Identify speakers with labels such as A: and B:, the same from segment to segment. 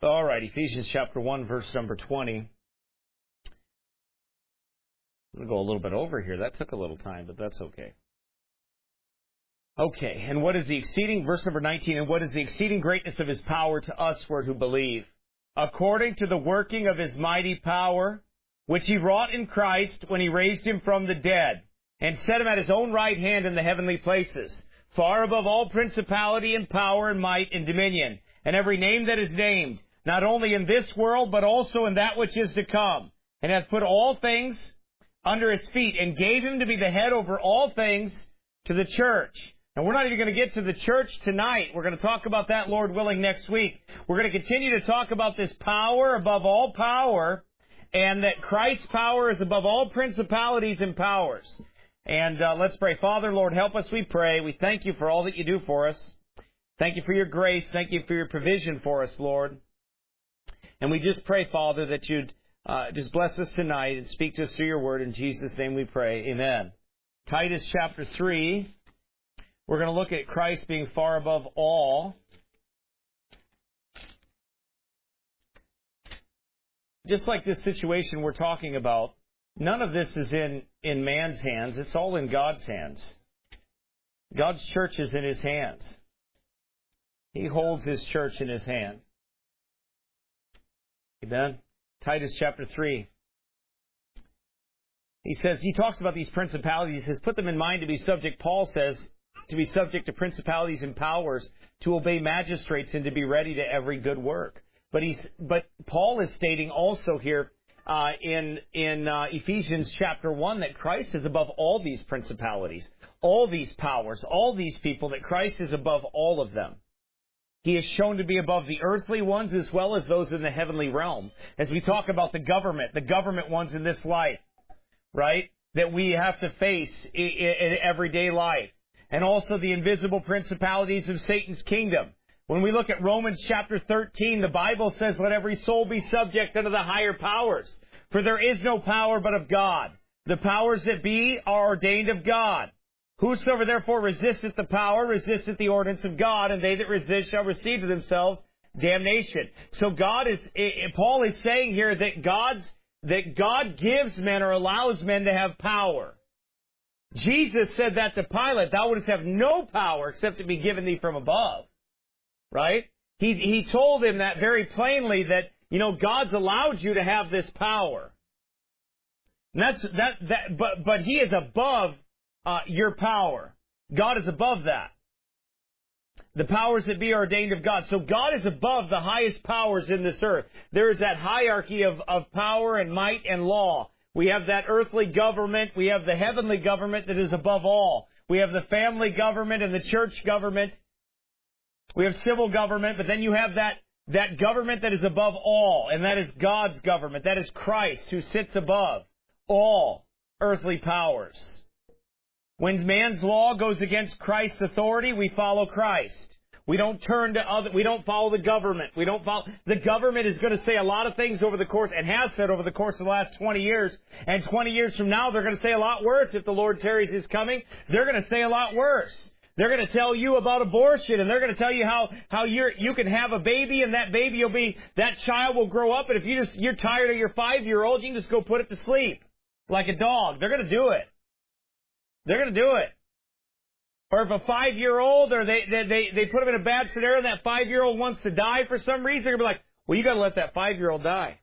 A: All right, Ephesians chapter 1, verse number 20. I'm going to go a little bit over here. That took a little time, but that's okay. Okay, and what is the exceeding, verse number 19, and what is the exceeding greatness of His power to us who believe? According to the working of His mighty power, which He wrought in Christ when He raised Him from the dead, and set Him at His own right hand in the heavenly places, far above all principality and power and might and dominion, and every name that is named, not only in this world, but also in that which is to come, and hath put all things under His feet, and gave Him to be the head over all things to the church. And we're not even going to get to the church tonight. We're going to talk about that, Lord willing, next week. We're going to continue to talk about this power above all power, and that Christ's power is above all principalities and powers. And let's pray. Father, Lord, help us, we pray. We thank You for all that You do for us. Thank You for Your grace. Thank You for Your provision for us, Lord. And we just pray, Father, that You'd just bless us tonight and speak to us through Your word. In Jesus' name we pray. Amen. Titus chapter 3. We're going to look at Christ being far above all. Just like this situation we're talking about, none of this is in man's hands. It's all in God's hands. God's church is in His hands. He holds His church in His hands. Amen. Titus chapter 3. He talks about these principalities. He says, put them in mind to be subject, Paul says, to be subject to principalities and powers, to obey magistrates, and to be ready to every good work. But Paul is stating also here in Ephesians chapter 1 that Christ is above all these principalities, all these powers, all these people, that Christ is above all of them. He is shown to be above the earthly ones as well as those in the heavenly realm. As we talk about the government ones in this life, right, that we have to face in everyday life. And also the invisible principalities of Satan's kingdom. When we look at Romans chapter 13, the Bible says, let every soul be subject unto the higher powers. For there is no power but of God. The powers that be are ordained of God. Whosoever therefore resisteth the power, resisteth the ordinance of God, and they that resist shall receive to themselves damnation. So Paul is saying here that God gives men or allows men to have power. Jesus said that to Pilate, thou wouldst have no power except to be given thee from above. Right? He told him that very plainly, that, God's allowed you to have this power. And but He is above your power. God is above that. The powers that be are ordained of God. So God is above the highest powers in this earth. There is that hierarchy of power and might and law. We have that earthly government. We have the heavenly government that is above all. We have the family government and the church government. We have civil government, but then you have that government that is above all, and that is God's government. That is Christ, who sits above all earthly powers. When man's law goes against Christ's authority, we follow Christ. We don't we don't follow the government. The government is going to say a lot of things over the course, and has said over the course of the last 20 years. And 20 years from now, they're going to say a lot worse. If the Lord tarries His coming, they're going to say a lot worse. They're going to tell you about abortion, and they're going to tell you how you can have a baby, and that child will grow up, and if you're tired of your 5-year-old, you can just go put it to sleep like a dog. They're going to do it. They're going to do it. Or if a 5-year-old, or they put him in a bad scenario, and that 5-year-old wants to die for some reason, they're going to be like, well, you got to let that 5-year-old die.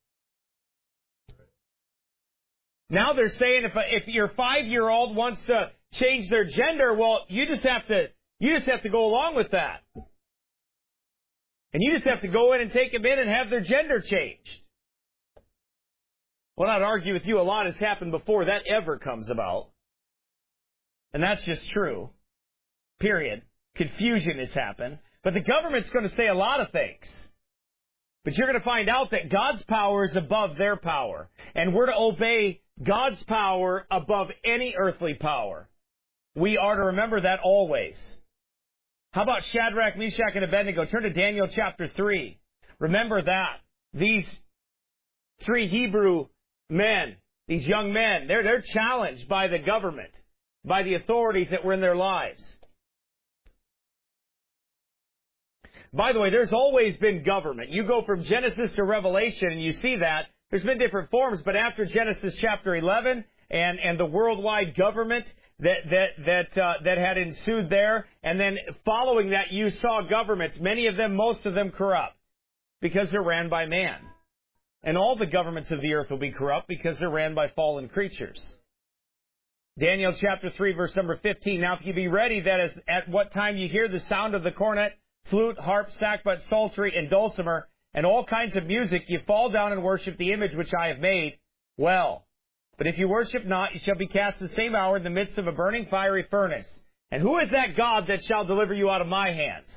A: Now they're saying if your 5-year-old wants to change their gender, well, you just have to go along with that. And you just have to go in and take them in and have their gender changed. Well, I'd argue with you, a lot has happened before that ever comes about. And that's just true. Period. Confusion has happened. But the government's going to say a lot of things. But you're going to find out that God's power is above their power. And we're to obey God's power above any earthly power. We are to remember that always. How about Shadrach, Meshach, and Abednego? Turn to Daniel chapter 3. Remember that. These 3 Hebrew men, these young men, they're challenged by the government, by the authorities that were in their lives. By the way, there's always been government. You go from Genesis to Revelation and you see that. There's been different forms, but after Genesis chapter 11 and the worldwide government that had ensued there, and then following that you saw governments, many of them, most of them corrupt, because they're ran by man. And all the governments of the earth will be corrupt because they're ran by fallen creatures. Daniel chapter 3, verse number 15. Now if you be ready, that is, at what time you hear the sound of the cornet, flute, harp, sackbut, psaltery, and dulcimer, and all kinds of music, you fall down and worship the image which I have made. Well, but if you worship not, you shall be cast the same hour in the midst of a burning fiery furnace. And who is that God that shall deliver you out of my hands?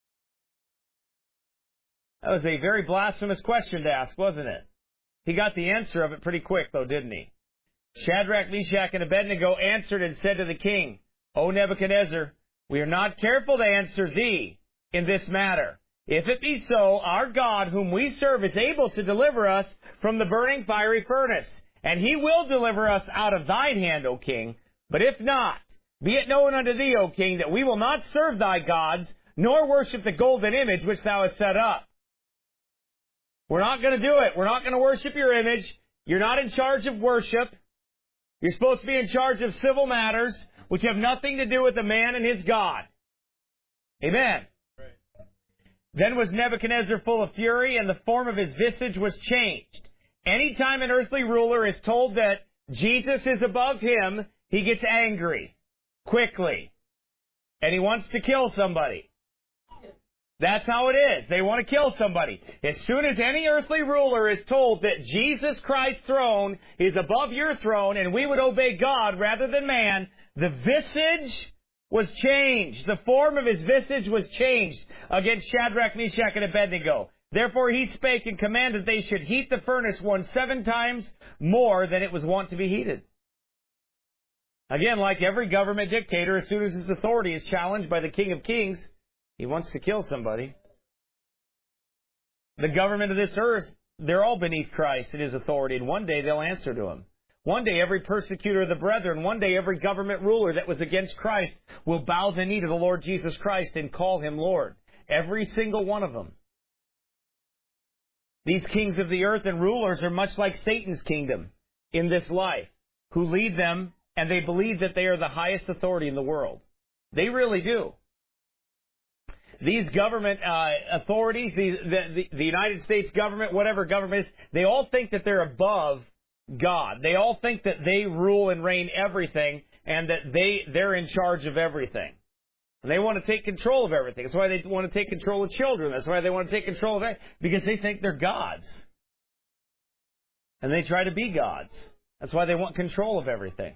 A: That was a very blasphemous question to ask, wasn't it? He got the answer of it pretty quick, though, didn't he? Shadrach, Meshach, and Abednego answered and said to the king, O Nebuchadnezzar, we are not careful to answer thee in this matter. If it be so, our God, whom we serve, is able to deliver us from the burning fiery furnace, and he will deliver us out of thine hand, O king. But if not, be it known unto thee, O king, that we will not serve thy gods, nor worship the golden image which thou hast set up. We're not going to do it. We're not going to worship your image. You're not in charge of worship. You're supposed to be in charge of civil matters, which have nothing to do with the man and his God. Amen. Right. Then was Nebuchadnezzar full of fury, and the form of his visage was changed. Anytime an earthly ruler is told that Jesus is above him, he gets angry quickly. And he wants to kill somebody. That's how it is. They want to kill somebody. As soon as any earthly ruler is told that Jesus Christ's throne is above your throne and we would obey God rather than man, the visage was changed. The form of his visage was changed against Shadrach, Meshach, and Abednego. Therefore he spake and commanded they should heat the furnace 7 times more than it was wont to be heated. Again, like every government dictator, as soon as his authority is challenged by the King of Kings, he wants to kill somebody. The government of this earth, they're all beneath Christ and his authority, and one day they'll answer to him. One day every persecutor of the brethren, one day every government ruler that was against Christ will bow the knee to the Lord Jesus Christ and call him Lord. Every single one of them. These kings of the earth and rulers are much like Satan's kingdom in this life, who lead them, and they believe that they are the highest authority in the world. They really do. These government authorities, the United States government, whatever government is, they all think that they're above God. They all think that they rule and reign everything and that they're in charge of everything. And they want to take control of everything. That's why they want to take control of children. That's why they want to take control of everything, because they think they're gods. And they try to be gods. That's why they want control of everything.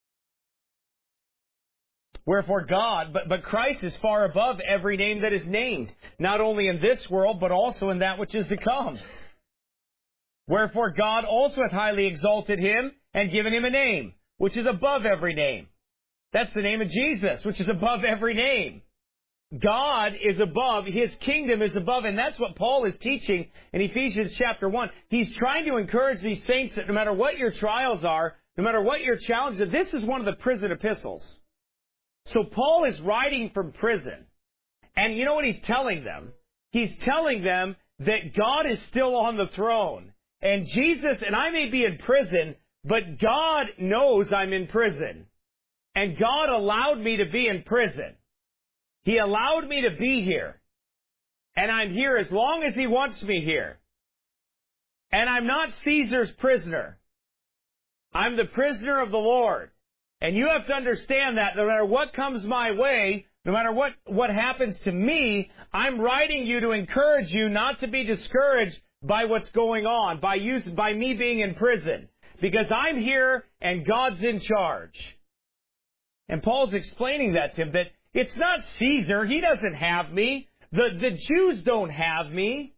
A: Wherefore God, but Christ is far above every name that is named, not only in this world, but also in that which is to come. Wherefore God also hath highly exalted him, and given him a name, which is above every name. That's the name of Jesus, which is above every name. God is above, his kingdom is above, and that's what Paul is teaching in Ephesians chapter 1. He's trying to encourage these saints that no matter what your trials are, no matter what your challenges are, this is one of the prison epistles. So Paul is writing from prison. And you know what he's telling them? He's telling them that God is still on the throne. And Jesus, and I may be in prison, but God knows I'm in prison. And God allowed me to be in prison. He allowed me to be here. And I'm here as long as he wants me here. And I'm not Caesar's prisoner. I'm the prisoner of the Lord. And you have to understand that no matter what comes my way, no matter what happens to me, I'm writing you to encourage you not to be discouraged by what's going on, by me being in prison. Because I'm here and God's in charge. And Paul's explaining that to him, that it's not Caesar. He doesn't have me. The Jews don't have me.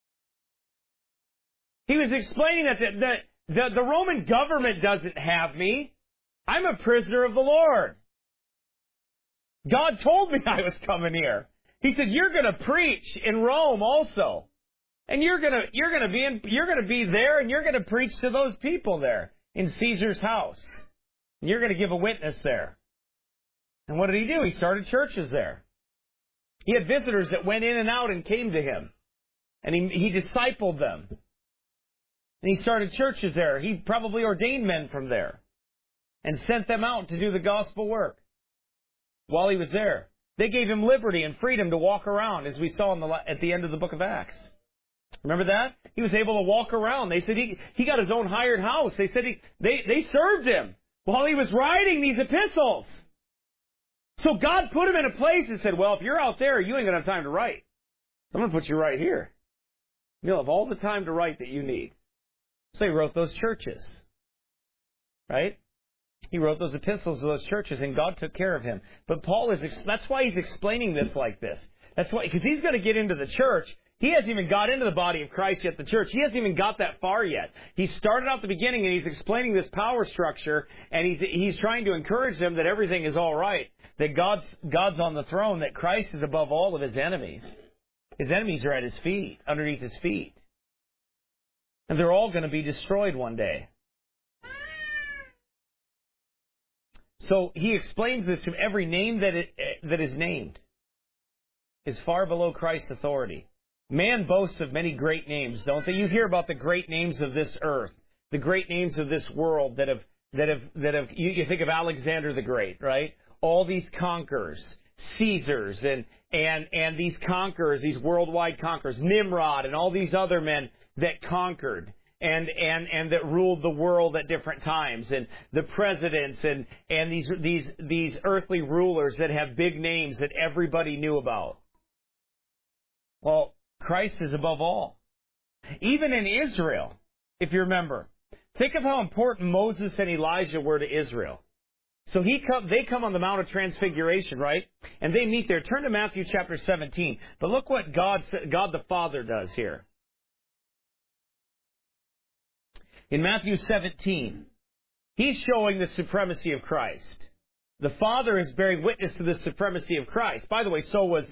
A: He was explaining that the Roman government doesn't have me. I'm a prisoner of the Lord. God told me I was coming here. He said, you're going to preach in Rome also. And you're going to be there, and you're going to preach to those people there in Caesar's house. And you're going to give a witness there. And what did he do? He started churches there. He had visitors that went in and out and came to him. And he discipled them. And he started churches there. He probably ordained men from there and sent them out to do the gospel work while he was there. They gave him liberty and freedom to walk around, as we saw at the end of the book of Acts. Remember that? He was able to walk around. They said he got his own hired house. They said they served him while he was writing these epistles. So God put him in a place and said, well, if you're out there, you ain't going to have time to write. So I'm going to put you right here. You'll have all the time to write that you need. So he wrote those churches. Right? He wrote those epistles to those churches, and God took care of him. But Paul that's why he's explaining this like this. That's why, because he's going to get into the church. He hasn't even got into the body of Christ yet, the church. He hasn't even got that far yet. He started out the beginning, and he's explaining this power structure, and he's trying to encourage them that everything is all right, that God's on the throne, that Christ is above all of his enemies. His enemies are at his feet, underneath his feet. And they're all going to be destroyed one day. So he explains this to every name that is named is far below Christ's authority. Man boasts of many great names, don't they? You hear about the great names of this earth, the great names of this world that have. You think of Alexander the Great, right? All these conquerors, Caesars, and these conquerors, these worldwide conquerors, Nimrod, and all these other men that conquered. And that ruled the world at different times, and the presidents and these earthly rulers that have big names that everybody knew about. Well, Christ is above all. Even in Israel, if you remember, think of how important Moses and Elijah were to Israel. So they come on the Mount of Transfiguration, right? And they meet there. Turn to Matthew chapter 17. But look what God the Father does here. In Matthew 17, he's showing the supremacy of Christ. The Father is bearing witness to the supremacy of Christ. By the way, so was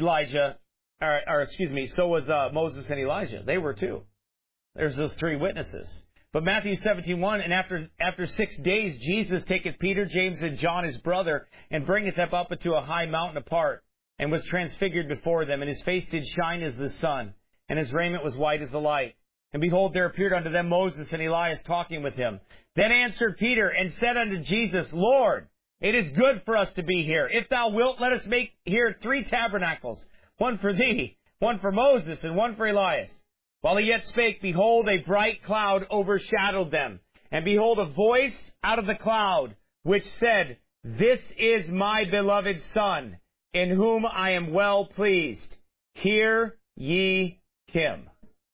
A: so was Moses and Elijah. They were too. There's those three witnesses. But Matthew 17:1, and after 6 days, Jesus taketh Peter, James, and John his brother, and bringeth them up into a high mountain apart, and was transfigured before them, and his face did shine as the sun, and his raiment was white as the light. And behold, there appeared unto them Moses and Elias talking with him. Then answered Peter and said unto Jesus, Lord, it is good for us to be here. If thou wilt, let us make here 3 tabernacles, one for thee, one for Moses, and one for Elias. While he yet spake, behold, a bright cloud overshadowed them. And behold, a voice out of the cloud, which said, This is my beloved Son, in whom I am well pleased. Hear ye him.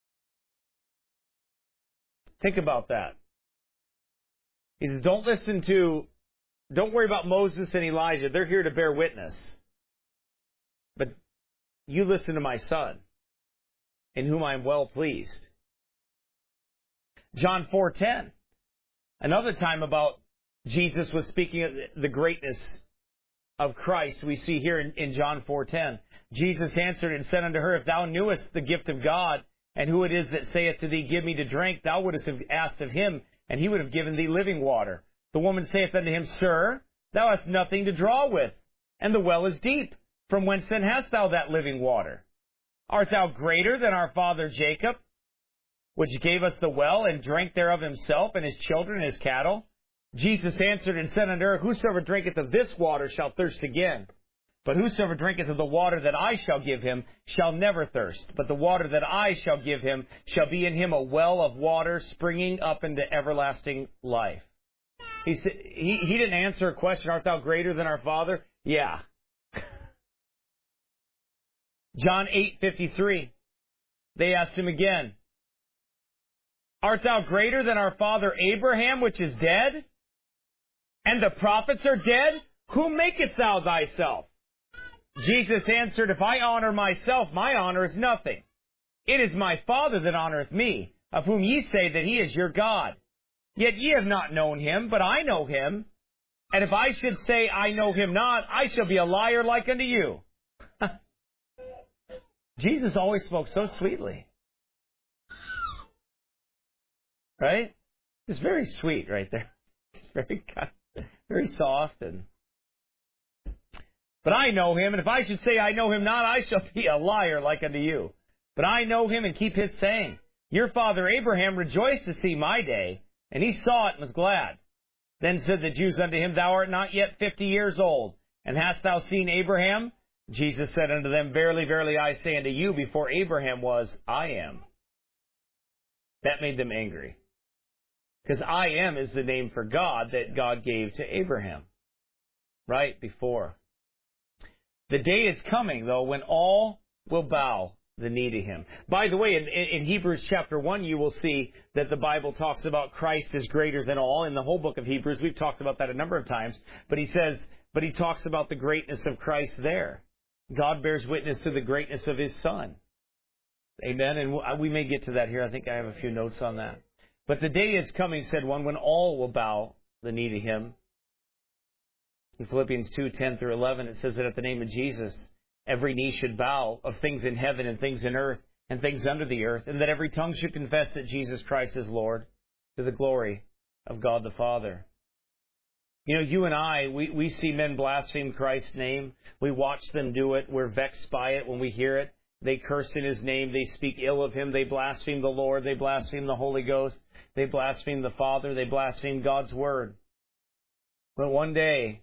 A: Think about that. He says, don't worry about Moses and Elijah. They're here to bear witness. But you listen to my Son, in whom I am well pleased. John 4:10. Another time about Jesus was speaking of the greatness of Christ. We see here in John 4:10. Jesus answered and said unto her, If thou knewest the gift of God, and who it is that saith to thee, Give me to drink, thou wouldest have asked of him, and he would have given thee living water. The woman saith unto him, Sir, thou hast nothing to draw with, and the well is deep. From whence then hast thou that living water? Art thou greater than our father Jacob, which gave us the well, and drank thereof himself, and his children, and his cattle? Jesus answered and said unto her, Whosoever drinketh of this water shall thirst again. But whosoever drinketh of the water that I shall give him shall never thirst. But the water that I shall give him shall be in him a well of water springing up into everlasting life. He said, he didn't answer a question, Art thou greater than our Father? Yeah. John 8:53. They asked him again, Art thou greater than our father Abraham, which is dead? And the prophets are dead? Whom makest thou thyself? Jesus answered, If I honor myself, my honor is nothing. It is my Father that honoreth me, of whom ye say that he is your God. Yet ye have not known him, but I know him. And if I should say I know him not, I shall be a liar like unto you. Jesus always spoke so sweetly. Right? It's very sweet right there. It's very soft and But I know him, and if I should say I know him not, I shall be a liar like unto you. But I know him and keep his saying. Your father Abraham rejoiced to see my day, and he saw it and was glad. Then said the Jews unto him, Thou art not yet 50 years old, and hast thou seen Abraham? Jesus said unto them, Verily, verily, I say unto you, before Abraham was, I am. That made them angry. Because I am is the name for God that God gave to Abraham. Right before. The day is coming, though, when all will bow the knee to him. By the way, in Hebrews chapter 1, you will see that the Bible talks about Christ is greater than all. In the whole book of Hebrews, we've talked about that a number of times. But he talks about the greatness of Christ there. God bears witness to the greatness of his Son. Amen. And we may get to that here. I think I have a few notes on that. But the day is coming, said one, when all will bow the knee to him. In Philippians 2:10 through 11, it says that at the name of Jesus, every knee should bow, of things in heaven and things in earth and things under the earth, and that every tongue should confess that Jesus Christ is Lord, to the glory of God the Father. You know, you and I, we see men blaspheme Christ's name. We watch them do it. We're vexed by it when we hear it. They curse in his name. They speak ill of him. They blaspheme the Lord. They blaspheme the Holy Ghost. They blaspheme the Father. They blaspheme God's Word. But one day,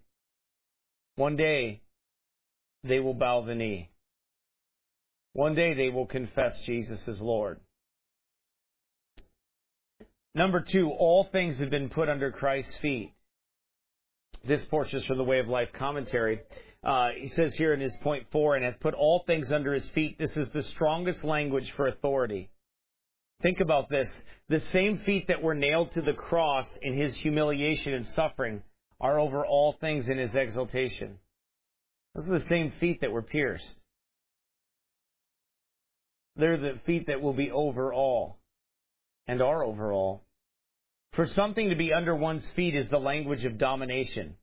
A: they will bow the knee. One day they will confess Jesus as Lord. Number 2, all things have been put under Christ's feet. This portion is from the Way of Life commentary. He says here in his point 4, and hath put all things under his feet. This is the strongest language for authority. Think about this. The same feet that were nailed to the cross in his humiliation and suffering are over all things in his exaltation. Those are the same feet that were pierced. They're the feet that will be over all and are over all. For something to be under one's feet is the language of domination.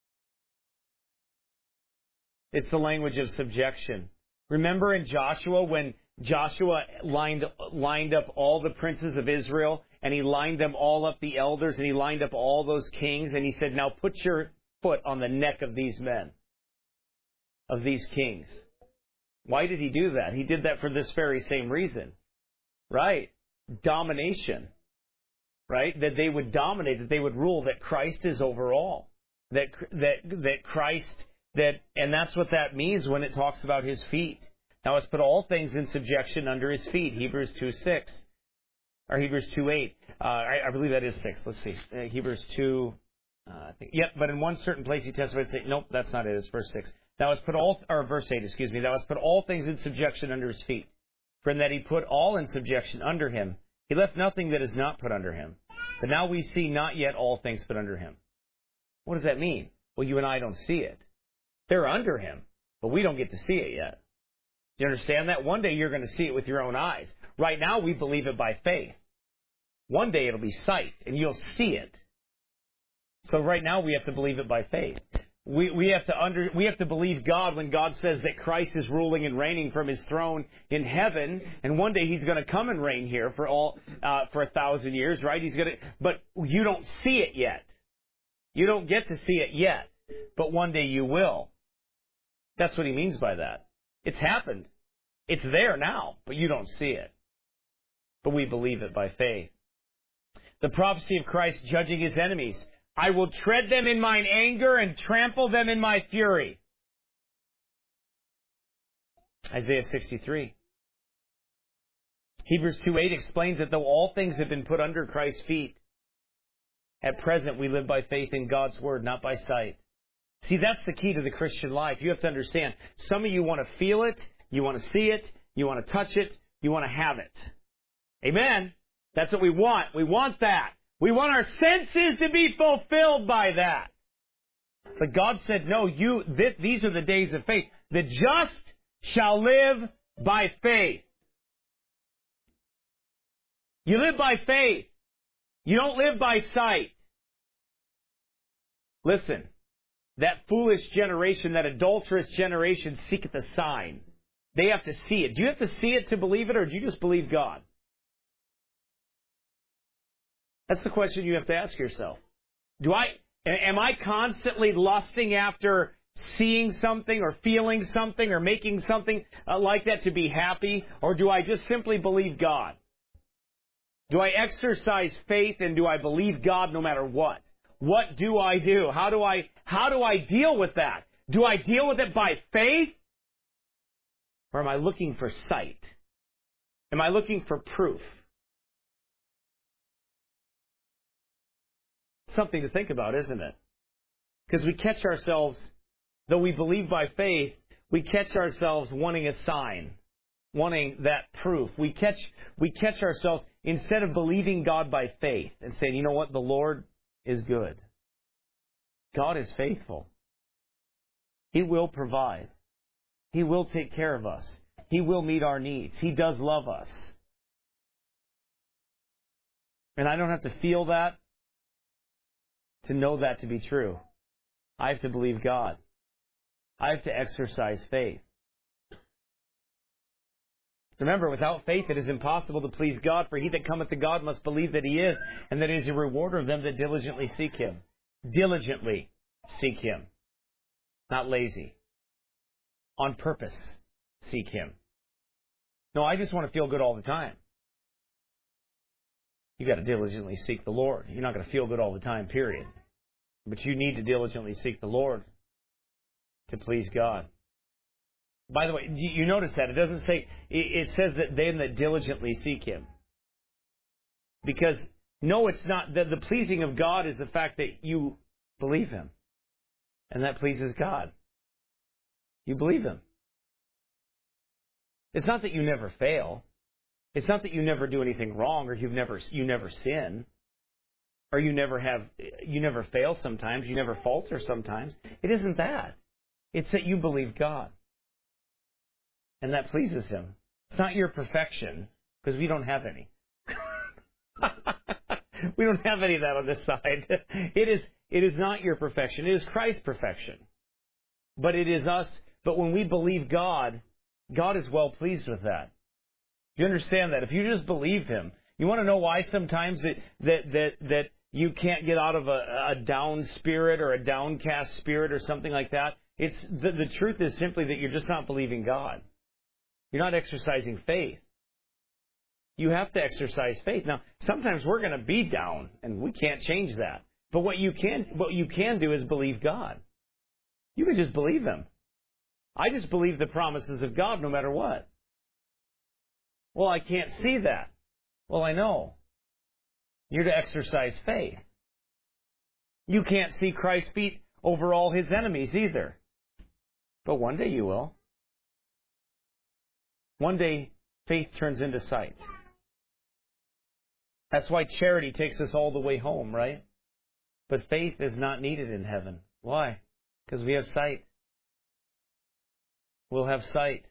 A: It's the language of subjection. Remember in Joshua when Joshua lined up all the princes of Israel, and he lined them all up, the elders, and he lined up all those kings, and he said, now put your foot on the neck of these men, of these kings. Why did he do that? He did that for this very same reason. Right? Domination. Right? That they would dominate, that they would rule, that Christ is over all. That Christ, and that's what that means when it talks about his feet. Now let's put all things in subjection under his feet. Hebrews 2:6. Or Hebrews 2:8. I believe that is 6. Let's see. Hebrews 2. But in one certain place he testified, say, nope, that's not it. It's verse 6. Thou hast put verse 8, excuse me. Thou hast put all things in subjection under his feet. For in that he put all in subjection under him, he left nothing that is not put under him. But now we see not yet all things put under him. What does that mean? Well, you and I don't see it. They're under him, but we don't get to see it yet. Do you understand that? One day you're going to see it with your own eyes. Right now we believe it by faith. One day it'll be sight, and you'll see it. So right now we have to believe it by faith. We have to believe God when God says that Christ is ruling and reigning from his throne in heaven, and one day he's going to come and reign here for 1,000 years, right? But you don't see it yet. You don't get to see it yet, but one day you will. That's what he means by that. It's happened. It's there now, but you don't see it. But we believe it by faith. The prophecy of Christ judging his enemies. I will tread them in mine anger and trample them in my fury. Isaiah 63. Hebrews 2:8 explains that though all things have been put under Christ's feet, at present we live by faith in God's Word, not by sight. See, that's the key to the Christian life. You have to understand. Some of you want to feel it, you want to see it, you want to touch it, you want to have it. Amen? That's what we want. We want that. We want our senses to be fulfilled by that. But God said, no, these are the days of faith. The just shall live by faith. You live by faith. You don't live by sight. Listen, that foolish generation, that adulterous generation seeketh a sign. They have to see it. Do you have to see it to believe it, or do you just believe God? That's the question you have to ask yourself. Am I constantly lusting after seeing something or feeling something or making something like that to be happy? Or do I just simply believe God? Do I exercise faith and do I believe God no matter what? What do I do? How do I deal with that? Do I deal with it by faith? Or am I looking for sight? Am I looking for proof? Something to think about, isn't it? Because we catch ourselves, though we believe by faith, we catch ourselves wanting a sign, wanting that proof. We catch ourselves, instead of believing God by faith and saying, you know what, the Lord is good. God is faithful. He will provide. He will take care of us. He will meet our needs. He does love us. And I don't have to feel that to know that to be true. I have to believe God. I have to exercise faith. Remember, without faith it is impossible to please God, for he that cometh to God must believe that he is, and that he is a rewarder of them that diligently seek him. Diligently seek him. Not lazy. On purpose seek him. No, I just want to feel good all the time. You got to diligently seek the Lord. You're not going to feel good all the time, period. But you need to diligently seek the Lord to please God. By the way, you notice that it doesn't say, it says that them that diligently seek him. Because, no, it's not, the pleasing of God is the fact that you believe him. And that pleases God. You believe him. It's not that you never fail. It's not that you never do anything wrong, or you never sin, or you never fail sometimes, you never falter sometimes. It isn't that. It's that you believe God. And that pleases him. It's not your perfection, because we don't have any. We don't have any of that on this side. It is not your perfection. It is Christ's perfection. But it is us. But when we believe God, God is well pleased with that. You understand that? If you just believe him, you want to know why sometimes that you can't get out of a down spirit or a downcast spirit or something like that? It's the truth is simply that you're just not believing God. You're not exercising faith. You have to exercise faith. Now, sometimes we're going to be down, and we can't change that. But what you can do is believe God. You can just believe him. I just believe the promises of God no matter what. Well, I can't see that. Well, I know. You're to exercise faith. You can't see Christ's feet over all his enemies either. But one day you will. One day, faith turns into sight. That's why charity takes us all the way home, right? But faith is not needed in heaven. Why? Because we have sight. We'll have sight.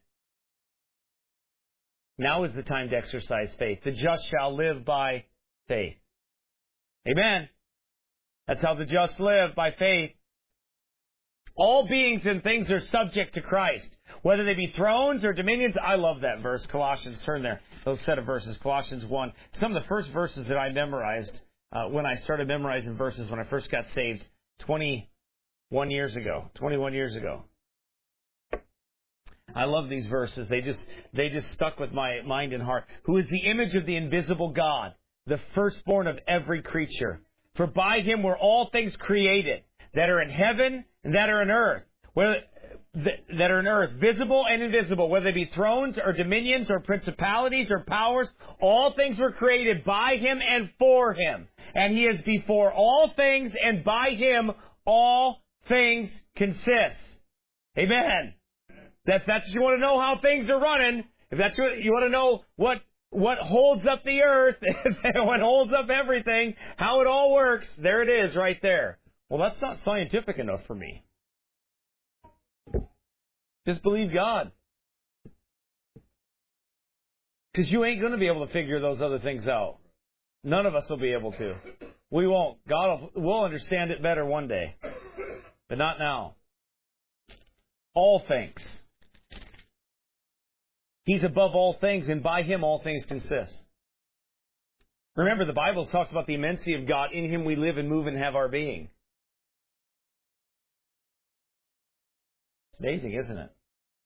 A: Now is the time to exercise faith. The just shall live by faith. Amen. That's how the just live, by faith. All beings and things are subject to Christ, whether they be thrones or dominions. I love that verse. Colossians, turn there. Those set of verses. Colossians 1. Some of the first verses that I memorized when I started memorizing verses when I first got saved 21 years ago. I love these verses. They just stuck with my mind and heart. Who is the image of the invisible God, the firstborn of every creature. For by him were all things created, that are in heaven and that are in earth, visible and invisible, whether they be thrones or dominions or principalities or powers. All things were created by him and for him. And he is before all things, and by him all things consist. Amen. That's what you want to know, how things are running. If that's what you want to know, what holds up the earth, what holds up everything, how it all works, there it is right there. Well, that's not scientific enough for me. Just believe God. Because you ain't going to be able to figure those other things out. None of us will be able to. We won't. God will understand it better one day. But not now. All things. He's above all things, and by him all things consist. Remember, the Bible talks about the immensity of God. In him we live and move and have our being. It's amazing, isn't it?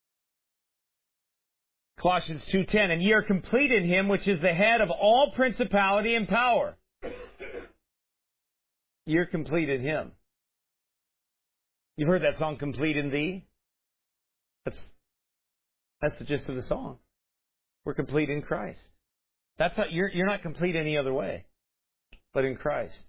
A: Colossians 2:10, and ye are complete in him, which is the head of all principality and power. You're complete in him. You've heard that song, Complete in Thee? That's the gist of the song. We're complete in Christ. That's not, you're not complete any other way, but in Christ.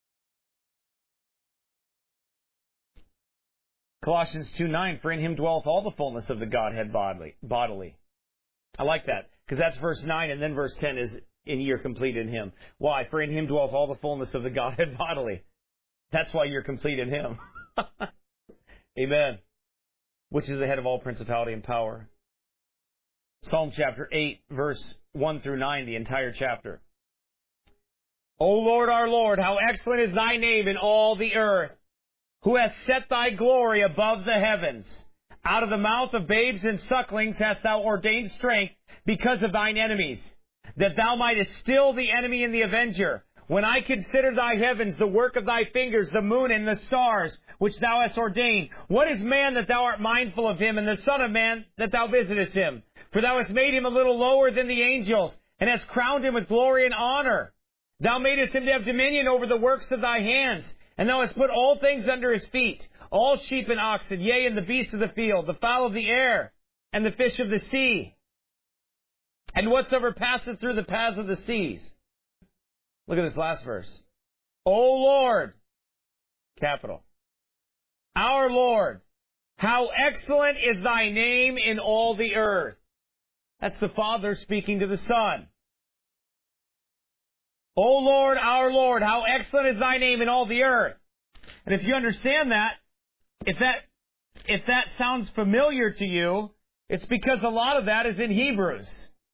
A: Colossians 2:9, for in him dwelleth all the fullness of the Godhead bodily. I like that, because that's verse 9, and then verse 10 is, and you're complete in him. Why? For in him dwelleth all the fullness of the Godhead bodily. That's why you're complete in him. Amen. Which is the head of all principality and power. Psalm chapter 8, verse 1 through 9, the entire chapter. O Lord, our Lord, how excellent is thy name in all the earth, who hath set thy glory above the heavens. Out of the mouth of babes and sucklings hast thou ordained strength because of thine enemies, that thou mightest still the enemy and the avenger. When I consider thy heavens, the work of thy fingers, the moon and the stars, which thou hast ordained. What is man that thou art mindful of him, and the son of man that thou visitest him? For thou hast made him a little lower than the angels, and hast crowned him with glory and honor. Thou madest him to have dominion over the works of thy hands, and thou hast put all things under his feet, all sheep and oxen, yea, and the beasts of the field, the fowl of the air, and the fish of the sea, and whatsoever passeth through the paths of the seas. Look at this last verse. O Lord, capital, our Lord, how excellent is thy name in all the earth. That's the Father speaking to the Son. O Lord, our Lord, how excellent is thy name in all the earth. And if you understand that, if that sounds familiar to you, it's because a lot of that is in Hebrews.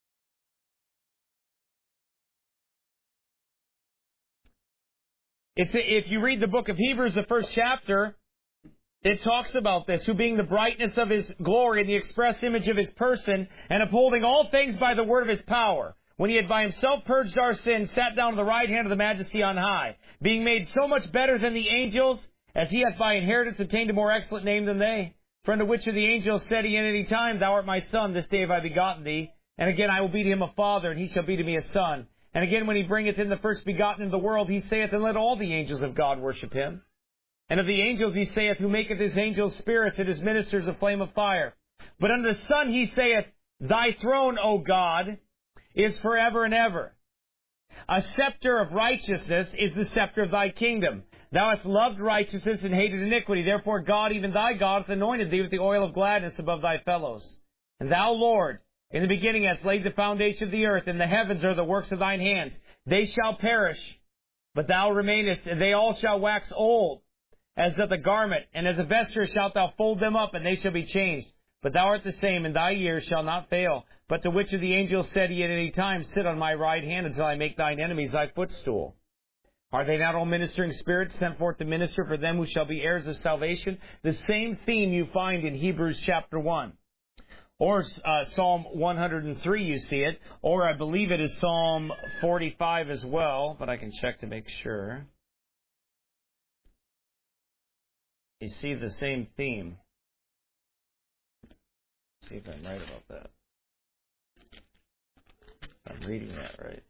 A: If you read the book of Hebrews, the first chapter, it talks about this, who being the brightness of his glory and the express image of his person, and upholding all things by the word of his power, when he had by himself purged our sins, sat down at the right hand of the majesty on high, being made so much better than the angels, as he hath by inheritance obtained a more excellent name than they. For unto which of the angels said he in any time, Thou art my son, this day have I begotten thee. And again, I will be to him a father, and he shall be to me a son. And again, when he bringeth in the first begotten into the world, he saith, and let all the angels of God worship him. And of the angels he saith, who maketh his angels spirits and his ministers a flame of fire. But unto the Son he saith, Thy throne, O God, is forever and ever. A scepter of righteousness is the scepter of thy kingdom. Thou hast loved righteousness and hated iniquity. Therefore God, even thy God, hath anointed thee with the oil of gladness above thy fellows. And thou, Lord, in the beginning hast laid the foundation of the earth, and the heavens are the works of thine hands. They shall perish, but thou remainest, and they all shall wax old, as doth a garment, and as a vesture shalt thou fold them up, and they shall be changed. But thou art the same, and thy years shall not fail. But to which of the angels said he at any time, Sit on my right hand until I make thine enemies thy footstool? Are they not all ministering spirits sent forth to minister for them who shall be heirs of salvation? The same theme you find in Hebrews chapter 1. Or Psalm 103, you see it. Or I believe it is Psalm 45 as well, but I can check to make sure. You see the same theme. Let's see if I'm right about that. If I'm reading that right.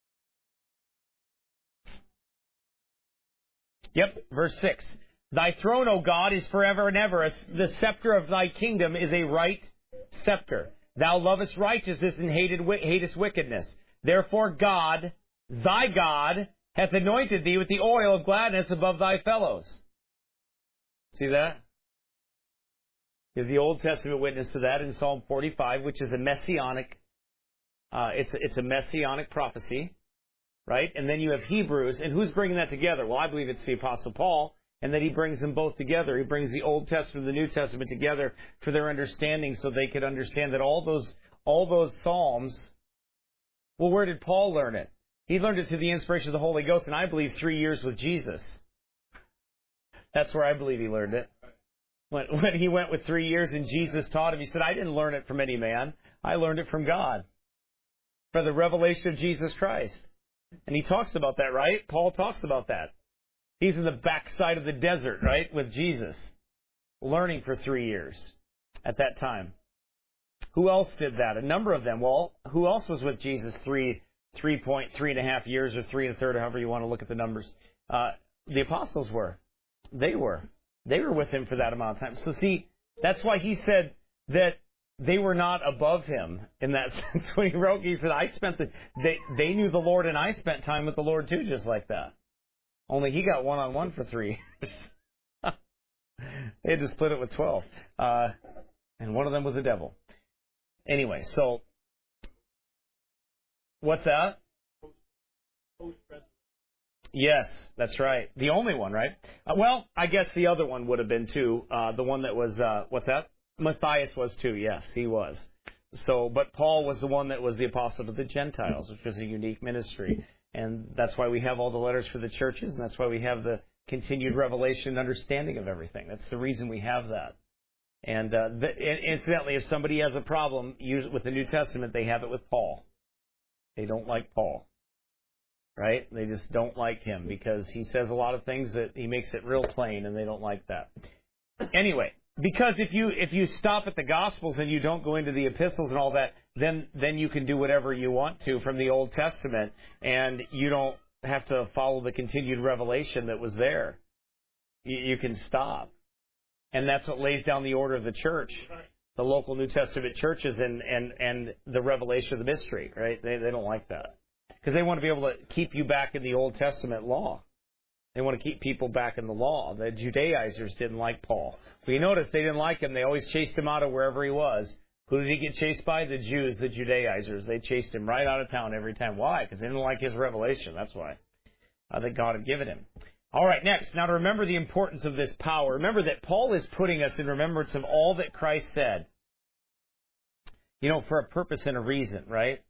A: Yep, verse 6. Thy throne, O God, is forever and ever. The scepter of thy kingdom is a right scepter. Thou lovest righteousness and hatest wickedness. Therefore God, thy God, hath anointed thee with the oil of gladness above thy fellows. See that? There's the Old Testament witness to that in Psalm 45, which is a messianic, it's a messianic prophecy, right? And then you have Hebrews, and who's bringing that together? Well, I believe it's the Apostle Paul, and that he brings them both together. He brings the Old Testament and the New Testament together for their understanding, so they could understand that all those Psalms. Well, where did Paul learn it? He learned it through the inspiration of the Holy Ghost, and I believe 3 years with Jesus. That's where I believe he learned it. When he went with 3 years and Jesus taught him, he said, I didn't learn it from any man. I learned it from God. For the revelation of Jesus Christ. And he talks about that, right? Paul talks about that. He's in the backside of the desert, right, with Jesus, learning for 3 years. at that time. Who else did that? A number of them. Well, who else was with Jesus 3.3.5 years or 3 1/3, however you want to look at the numbers? The apostles were. They were with him for that amount of time. So see, that's why he said that they were not above him in that sense when he wrote. He said, they knew the Lord, and I spent time with the Lord too, just like that. Only he got one-on-one for 3 years. They had to split it with 12. And one of them was a devil. Anyway, so what's that? Yes, that's right. The only one, right? Well, I guess the other one would have been too. The one that was, what's that? Matthias was too. Yes, he was. So, but Paul was the one that was the apostle to the Gentiles, which was a unique ministry. And that's why we have all the letters for the churches, and that's why we have the continued revelation and understanding of everything. That's the reason we have that. And incidentally, if somebody has a problem with the New Testament, they have it with Paul. They don't like Paul. Right? They just don't like him because he says a lot of things that he makes it real plain, and they don't like that. Anyway, because if you stop at the Gospels and you don't go into the epistles and all that, then you can do whatever you want to from the Old Testament, and you don't have to follow the continued revelation that was there. You can stop. And that's what lays down the order of the church, the local New Testament churches, and the revelation of the mystery, right? They don't like that. Because they want to be able to keep you back in the Old Testament law. They want to keep people back in the law. The Judaizers didn't like Paul. Well, you notice they didn't like him. They always chased him out of wherever he was. Who did he get chased by? The Jews, the Judaizers. They chased him right out of town every time. Why? Because they didn't like his revelation. That's why. That God had given him. All right, next. Now to remember the importance of this power. Remember that Paul is putting us in remembrance of all that Christ said. For a purpose and a reason, right?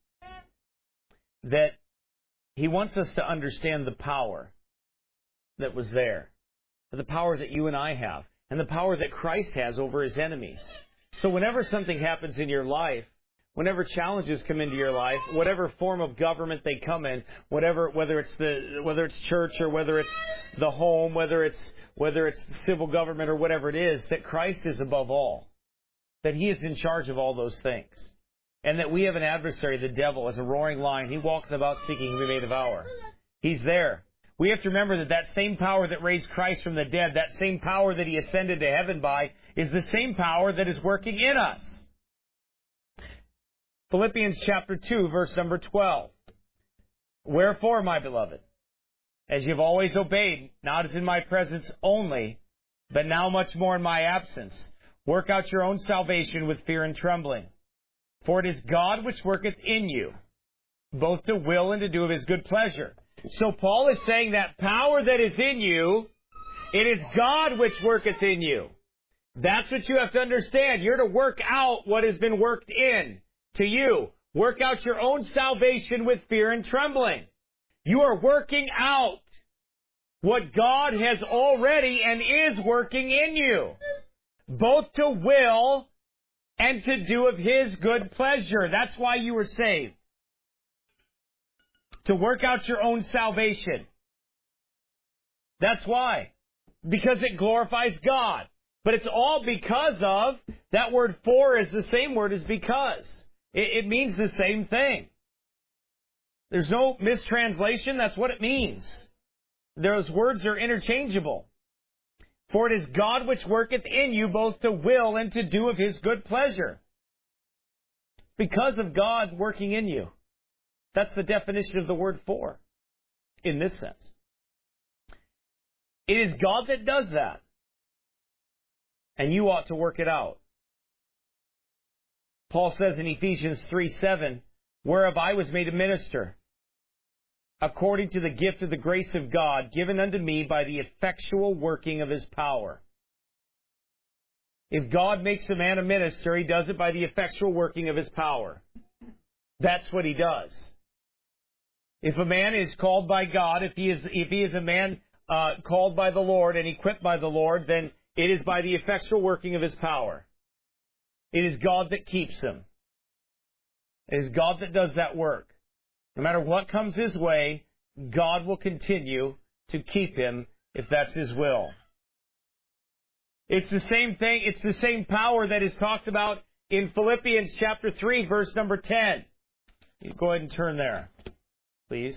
A: That he wants us to understand the power that was there. The power that you and I have. And the power that Christ has over his enemies. So whenever something happens in your life, whenever challenges come into your life, whatever form of government they come in, whether it's church or whether it's the home, whether it's civil government or whatever it is, that Christ is above all. That he is in charge of all those things. And that we have an adversary, the devil, as a roaring lion. He walketh about seeking whom he may devour. He's there. We have to remember that same power that raised Christ from the dead, that same power that he ascended to heaven by, is the same power that is working in us. Philippians chapter 2, verse number 12. Wherefore, my beloved, as you have always obeyed, not as in my presence only, but now much more in my absence, work out your own salvation with fear and trembling. For it is God which worketh in you, both to will and to do of his good pleasure. So Paul is saying that power that is in you, it is God which worketh in you. That's what you have to understand. You're to work out what has been worked in to you. Work out your own salvation with fear and trembling. You are working out what God has already and is working in you, both to will and to do of his good pleasure. That's why you were saved. To work out your own salvation. That's why. Because it glorifies God. But it's all because of, that word for is the same word as because. It means the same thing. There's no mistranslation. That's what it means. Those words are interchangeable. For it is God which worketh in you both to will and to do of his good pleasure. Because of God working in you. That's the definition of the word for, in this sense. It is God that does that. And you ought to work it out. Paul says in Ephesians 3:7, whereof I was made a minister, according to the gift of the grace of God, given unto me by the effectual working of his power. If God makes a man a minister, he does it by the effectual working of his power. That's what he does. If a man is called by God, if he is a man called by the Lord and equipped by the Lord, then it is by the effectual working of his power. It is God that keeps him. It is God that does that work. No matter what comes his way, God will continue to keep him if that's his will. It's the same thing. It's the same power that is talked about in Philippians chapter 3, verse number 10. You go ahead and turn there, please.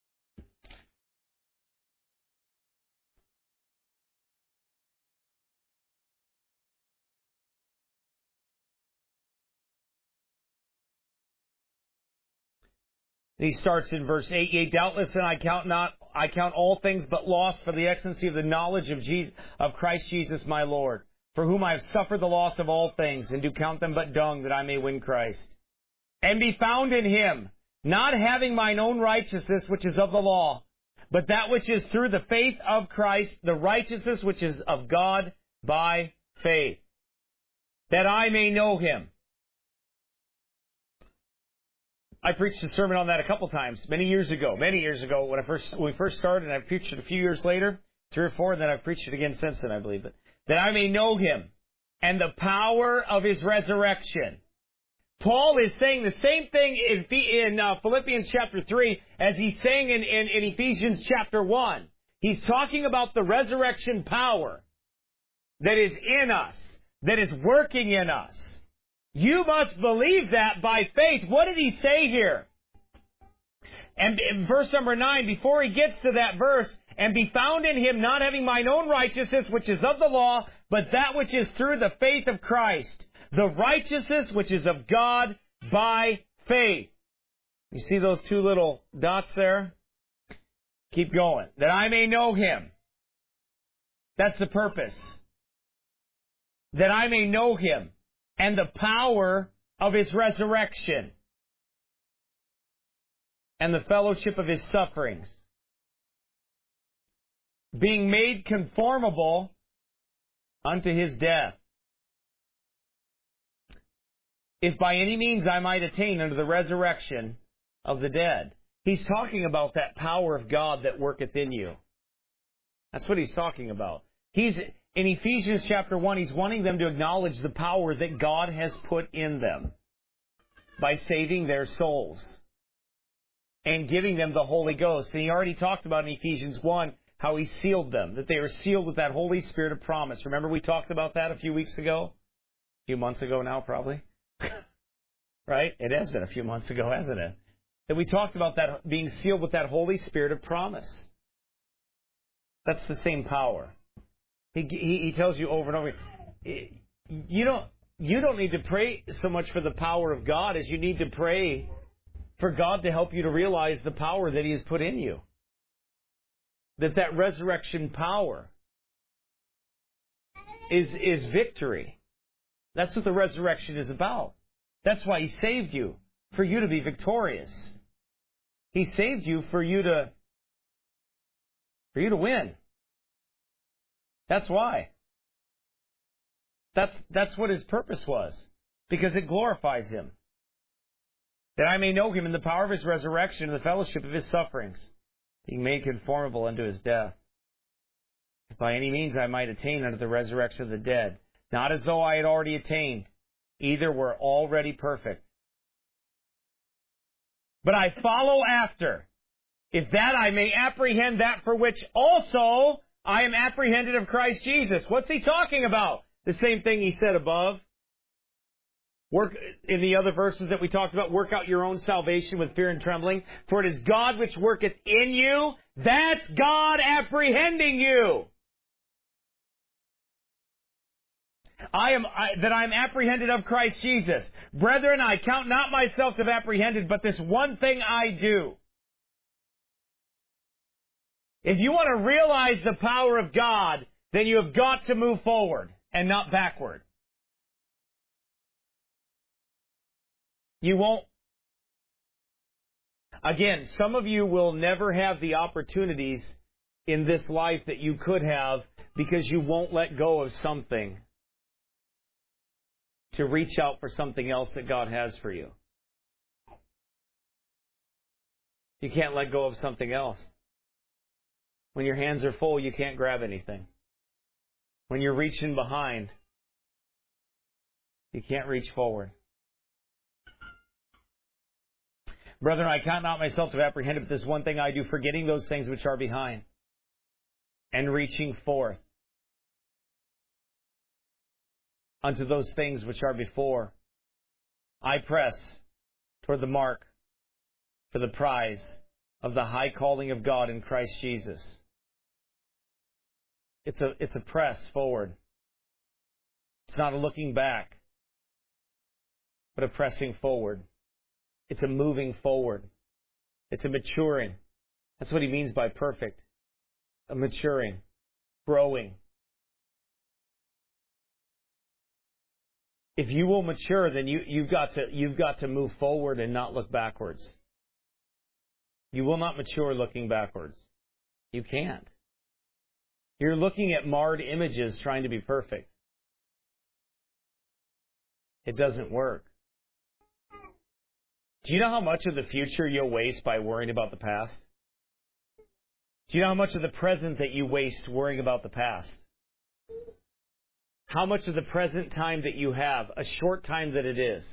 A: He starts in verse 8, Yea, doubtless, and I count all things but loss for the excellency of the knowledge of Christ Jesus my Lord, for whom I have suffered the loss of all things, and do count them but dung, that I may win Christ, and be found in him, not having mine own righteousness which is of the law, but that which is through the faith of Christ, the righteousness which is of God by faith, that I may know him. I preached a sermon on that a couple times, many years ago, when we first started, and I preached it a few years later, 3 or 4, and then I've preached it again since then, I believe. But that I may know him and the power of his resurrection. Paul is saying the same thing in Philippians chapter 3 as he's saying in Ephesians chapter 1. He's talking about the resurrection power that is in us, that is working in us. You must believe that by faith. What did he say here? And in verse number 9, before he gets to that verse, and be found in him, not having mine own righteousness, which is of the law, but that which is through the faith of Christ, the righteousness which is of God by faith. You see those 2 little dots there? Keep going. That I may know him. That's the purpose. That I may know him and the power of his resurrection, and the fellowship of his sufferings, being made conformable unto his death, if by any means I might attain unto the resurrection of the dead. He's talking about that power of God that worketh in you. That's what he's talking about. In Ephesians chapter 1, he's wanting them to acknowledge the power that God has put in them by saving their souls and giving them the Holy Ghost. And he already talked about in Ephesians 1 how he sealed them, that they are sealed with that Holy Spirit of promise. Remember we talked about that a few weeks ago? A few months ago now, probably. Right? It has been a few months ago, hasn't it? That we talked about that being sealed with that Holy Spirit of promise. That's the same power. He tells you over and over, you don't need to pray so much for the power of God as you need to pray for God to help you to realize the power that he has put in you. That resurrection power is victory. That's what the resurrection is about. That's why he saved you, for you to be victorious. He saved you for you to win. That's why. That's what his purpose was, because it glorifies him. That I may know him in the power of his resurrection and the fellowship of his sufferings, being made conformable unto his death. If by any means I might attain unto the resurrection of the dead, not as though I had already attained, either were already perfect. But I follow after, if that I may apprehend that for which also I am apprehended of Christ Jesus. What's he talking about? The same thing he said above. Work in the other verses that we talked about, work out your own salvation with fear and trembling. For it is God which worketh in you. That's God apprehending you. I am apprehended of Christ Jesus. Brethren, I count not myself to have apprehended, but this one thing I do. If you want to realize the power of God, then you have got to move forward and not backward. You won't. Again, some of you will never have the opportunities in this life that you could have because you won't let go of something to reach out for something else that God has for you. You can't let go of something else. When your hands are full, you can't grab anything. When you're reaching behind, you can't reach forward. Brethren, I count not myself to have apprehended, but this one thing I do, forgetting those things which are behind, and reaching forth unto those things which are before. I press toward the mark for the prize of the high calling of God in Christ Jesus. It's a press forward. It's not a looking back, but a pressing forward. It's a moving forward. It's a maturing. That's what he means by perfect. A maturing, growing. If you will mature, then you've got to move forward and not look backwards. You will not mature looking backwards. You can't. You're looking at marred images trying to be perfect. It doesn't work. Do you know how much of the future you'll waste by worrying about the past? Do you know how much of the present that you waste worrying about the past? How much of the present time that you have, a short time that it is,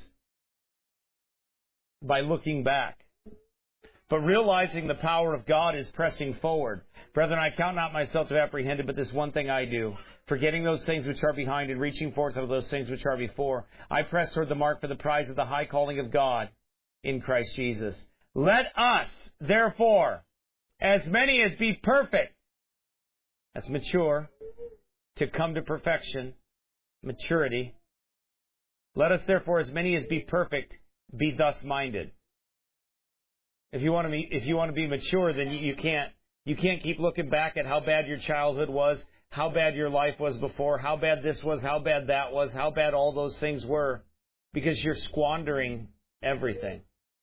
A: by looking back. But realizing the power of God is pressing forward. Brethren, I count not myself to have apprehended, but this one thing I do, forgetting those things which are behind and reaching forth to those things which are before. I press toward the mark for the prize of the high calling of God in Christ Jesus. Let us, therefore, as many as be perfect, that's mature, to come to perfection, maturity. Let us, therefore, as many as be perfect, be thus minded. If you want to be mature, then you can't keep looking back at how bad your childhood was, how bad your life was before, how bad this was, how bad that was, how bad all those things were, because you're squandering everything.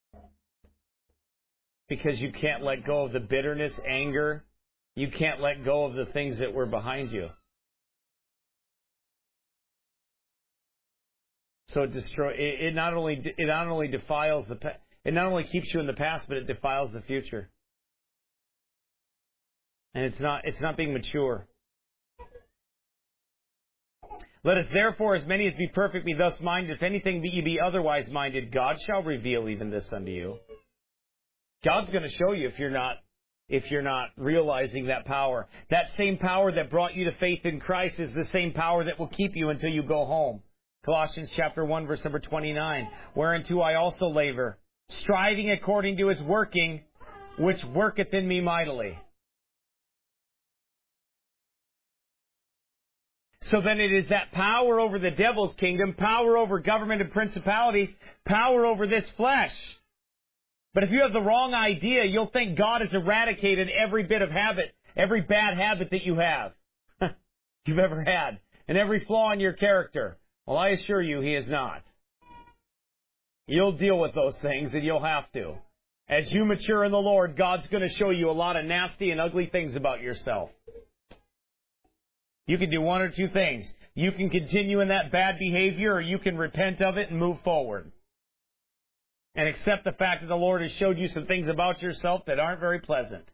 A: Because you can't let go of the bitterness, anger. You can't let go of the things that were behind you. So it not only defiles it not only keeps you in the past, but it defiles the future. And it's not being mature. Let us therefore, as many as be perfect, be thus minded. If anything ye be otherwise minded, God shall reveal even this unto you. God's going to show you if you're not realizing that power. That same power that brought you to faith in Christ is the same power that will keep you until you go home. Colossians chapter 1, verse number 29. Whereunto I also labor, striving according to his working, which worketh in me mightily. So then it is that power over the devil's kingdom, power over government and principalities, power over this flesh. But if you have the wrong idea, you'll think God has eradicated every bit of habit, every bad habit that you have, you've ever had, and every flaw in your character. Well, I assure you, he is not. You'll deal with those things, and you'll have to. As you mature in the Lord, God's going to show you a lot of nasty and ugly things about yourself. You can do one or two things. You can continue in that bad behavior, or you can repent of it and move forward. And accept the fact that the Lord has showed you some things about yourself that aren't very pleasant.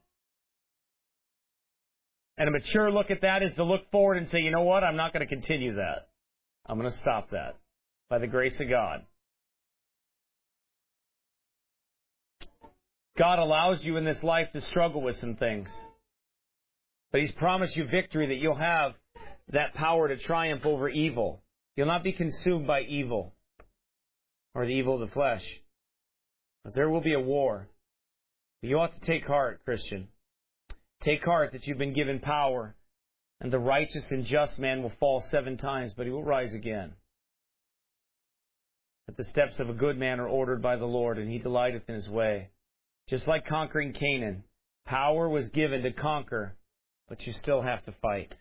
A: And a mature look at that is to look forward and say, you know what, I'm not going to continue that. I'm going to stop that by the grace of God. God allows you in this life to struggle with some things. But He's promised you victory, that you'll have that power to triumph over evil. You'll not be consumed by evil or the evil of the flesh. But there will be a war. You ought to take heart, Christian. Take heart that you've been given power, and the righteous and just man will fall 7 times, but he will rise again. That the steps of a good man are ordered by the Lord, and he delighteth in his way. Just like conquering Canaan, power was given to conquer, but you still have to fight.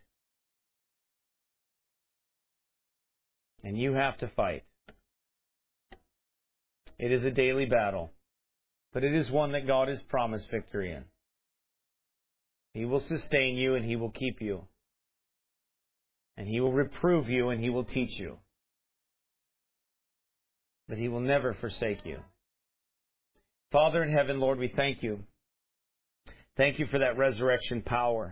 A: And you have to fight. It is a daily battle, but it is one that God has promised victory in. He will sustain you, and He will keep you. And He will reprove you, and He will teach you. But He will never forsake you. Father in heaven, Lord, we thank You. Thank You for that resurrection power.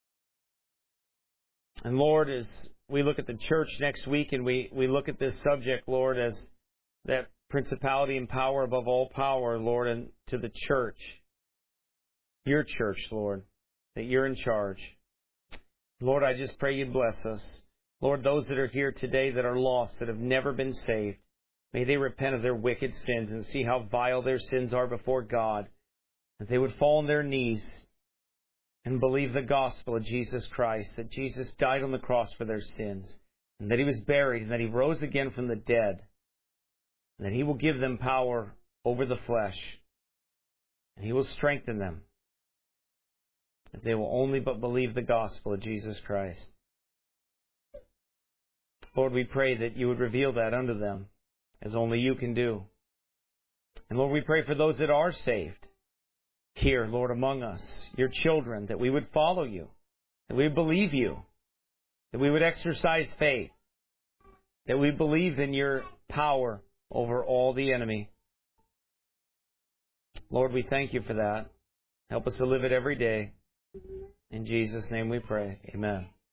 A: And Lord, as we look at the church next week and we look at this subject, Lord, as that principality and power above all power, Lord, and to the church, Your church, Lord, that You're in charge. Lord, I just pray You'd bless us. Lord, those that are here today that are lost, that have never been saved, may they repent of their wicked sins and see how vile their sins are before God, that they would fall on their knees and believe the gospel of Jesus Christ, that Jesus died on the cross for their sins, and that He was buried, and that He rose again from the dead, and that He will give them power over the flesh, and He will strengthen them, if they will only but believe the gospel of Jesus Christ. Lord, we pray that You would reveal that unto them, as only You can do. And Lord, we pray for those that are saved here, Lord, among us, Your children, that we would follow You, that we would believe You, that we would exercise faith, that we believe in Your power over all the enemy. Lord, we thank You for that. Help us to live it every day. In Jesus' name we pray. Amen.